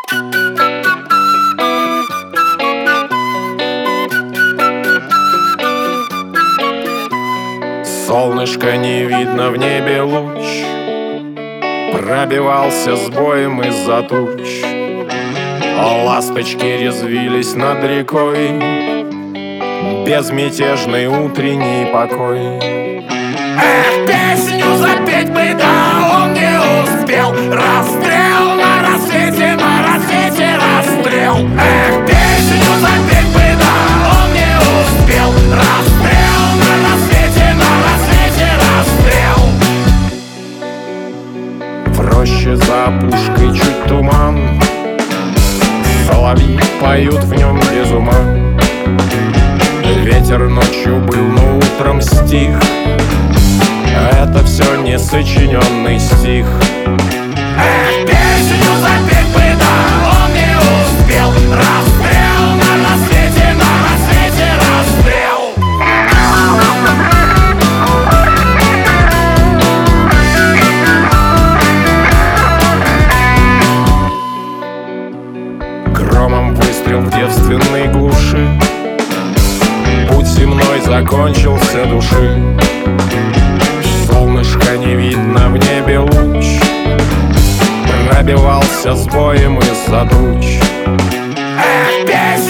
Солнышко не видно, в небе луч пробивался с боем из-за туч. Ласточки резвились над рекой, безмятежный утренний покой. Эх, песню запеть бы, да он не успел. Расстрел на рассвете, расстрел. Эх, песню запеть бы, да он не успел. Расстрел на рассвете, расстрел. В роще за опушкой чуть туман, соловьи поют в нем без ума. Ветер ночью был, но утром стих. Это все не сочиненный стих. Эх, песню запеть бы, да он не успел. Расстрел на рассвете, расстрел. Громом выстрел в девственной глуши, путь земной закончился души. Солнышко не видно, в небе луч пробивался с боем из-за туч. Эх, песня